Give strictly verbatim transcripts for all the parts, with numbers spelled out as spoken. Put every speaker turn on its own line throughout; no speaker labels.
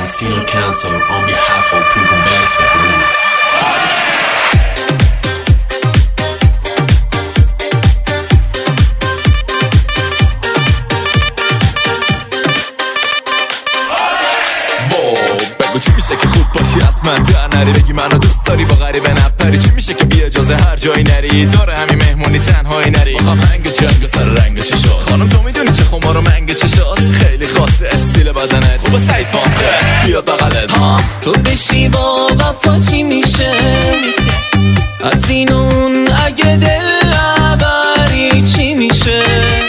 Sino Council on behalf of Pugo Bags for Remix.
چی میشه که خوب باشی از من در نری بگی منو دوست داری با غریبه نپری چی میشه که بی اجازه هر جایی نری داره همین مهمونی تنهایی نری بخوام هنگ جنگ سر رنگ چشات خانم تو میدونی چه خمار و منگ چشات خیلی خاصه استیل بدنت خوبه سعید پانتر بیاد بغلت ها
تو بشی با وفا چی میشه از این اون اگه دل نبری چی میشه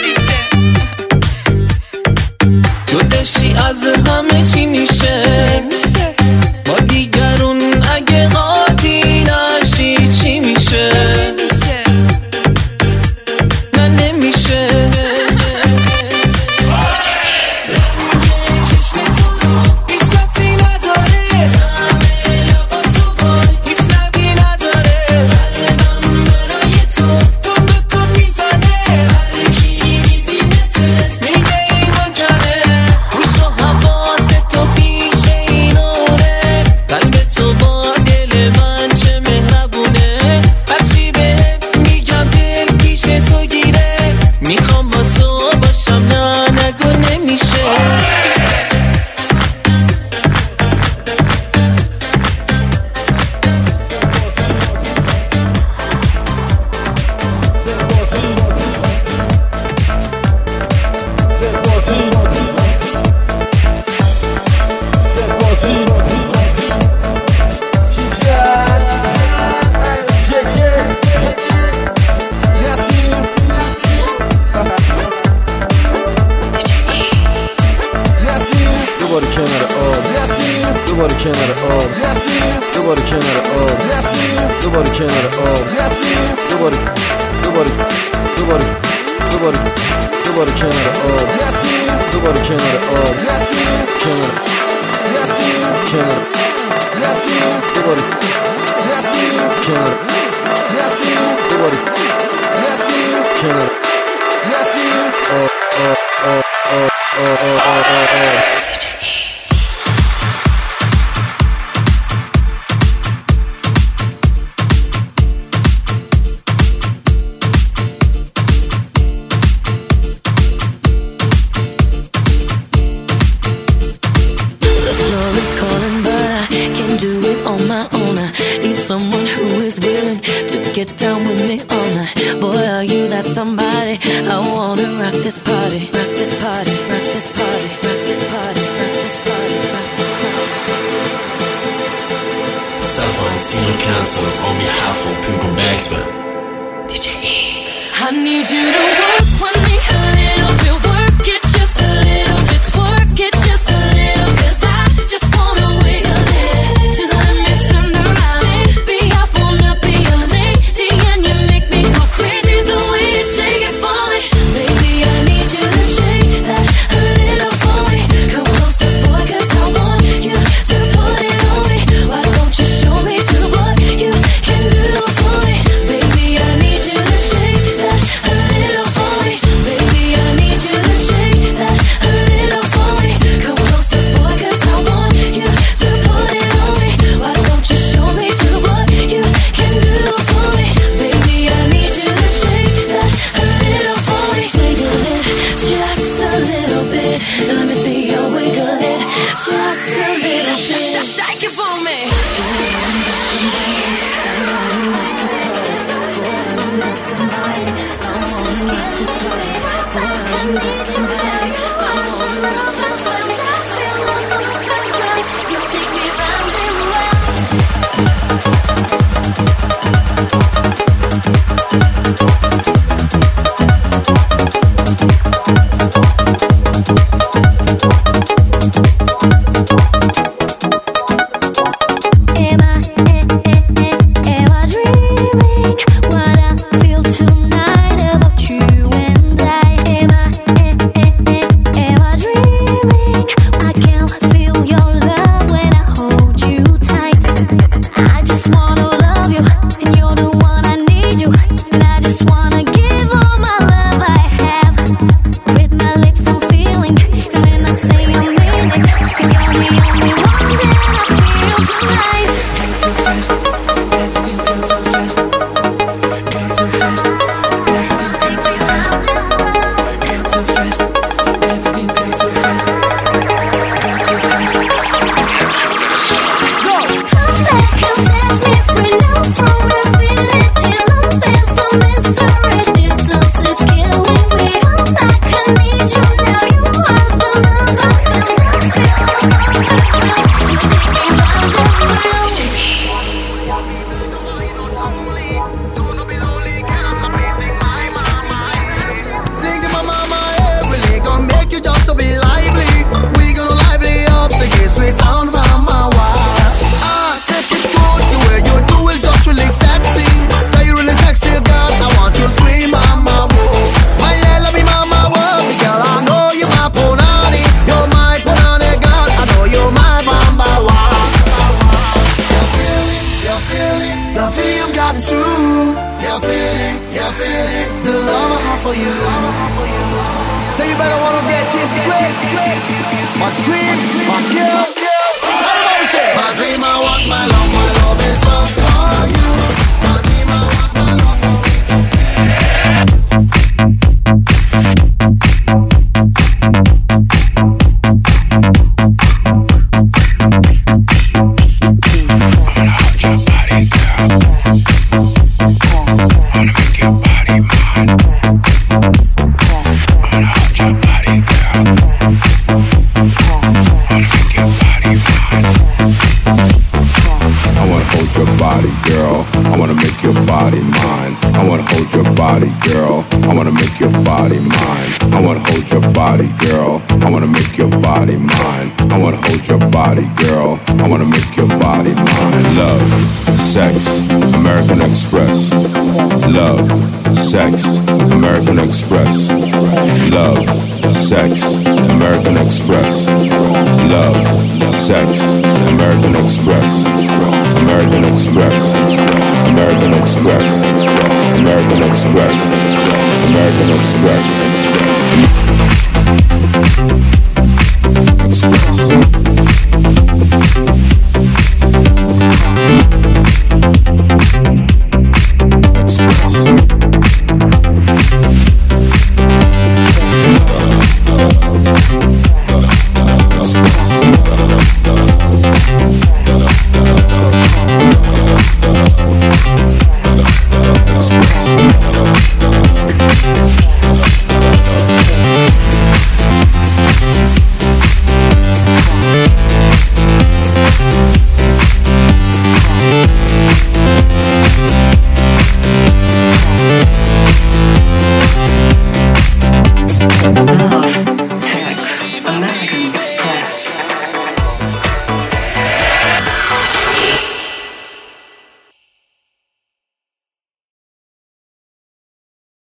تو بشی از همه چی میشه با دیگرون اگه قاطی نشی چی میشه نه نمیشه
دوباره کنار آب دوباره کنار آب دوباره کنار آب دوباره دوباره دوباره دوباره دوباره کنار آب دوباره کنار آب کنار کنار دوباره کنار دوباره کنار آب آب آب آب آب آب
someone who is willing to get down with me all night. Boy, are you that somebody? I wanna rock this party, rock this party, rock this party, rock this party, rock this party, rock this party.
Saffron Sino Council on behalf of Pugo Bags for D J E.
I need you to work with me a little bit, work it just a little bit, work it just a little, 'cause I just wanna wiggle it to the limit, turn around. Baby, I wanna be a lady and you make me go crazy the way you shake it for me. Baby, I need you to shake that a little for me. Come closer, boy, 'cause I want you to pull it on me. Why don't you show me just what you can do for me? Baby, I need you to shake that a little for me. Baby, I need you to shake that a little for me. Come closer, boy, 'cause I want you to pull it on me. Why don't you show me just what you can do for me? Baby, I need you to shake that a little for me. Wiggle it just a little bit. Let me see you wiggle it just a little bit. Shake it for me.
Am I, am I, am I dreaming? So you better wanna get this straight. My dream, my girl. Everybody say, my dream, I want my love, my love is just for you. My dream, I want my love for me to
girl, I wanna make your body mine. I wanna hold your body, girl, I wanna make your body mine. I wanna hold your body, girl, I wanna make your body mine. Love, sex, American Express. Love, sex, American Express. Love, sex, American Express. Love, sex, American Express. American Express. American Express. American Express. American Express.